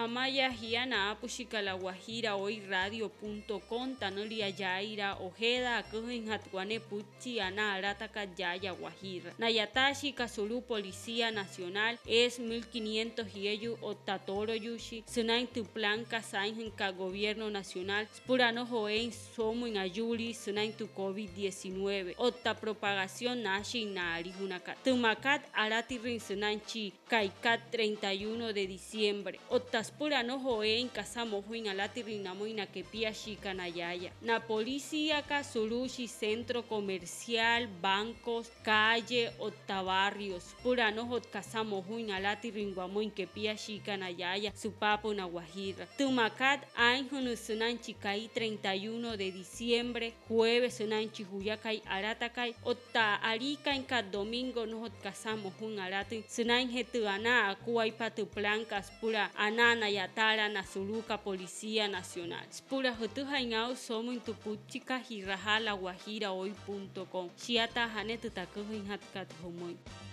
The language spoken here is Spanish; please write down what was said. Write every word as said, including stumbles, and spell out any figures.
Hamaya hiana pushika la guajira hoy radio punto com tanolia yaira ojeda kuhin hatwane puchi ana arataka yaya guajira. Nayatashi Kasulu Policía Nacional es mil quinientos yeyu otatoro yushi sunain tu plan kasain ka gobierno nacional spurano joen somo en ayuri sunain tu COVID diecinueve otta propagación nashi nari hunaka tumakat arati rin sunain chi kaikat treinta y uno de diciembre otta spurano joen kasamo huin alati rin namoina que pia shikanayaya na policía Kasulushi centro comercial bancos calle otta barrios purano hot kasamo huin alati rin guamoin que pia shikanayaya su papo na guajira tumakat ain hunu sunan chikai treinta y uno de diciembre jueves sunan chihuyakai aratakai otta arika en cada domingo no hot kasamo huin alati sunan hetuana akuai patu plancas pura anana yatara nasuluka Policía Nacional pura hutu haingao somo intupuchika hirajala guajira hoy punto com shiata hanetu takuhin hatkat homoy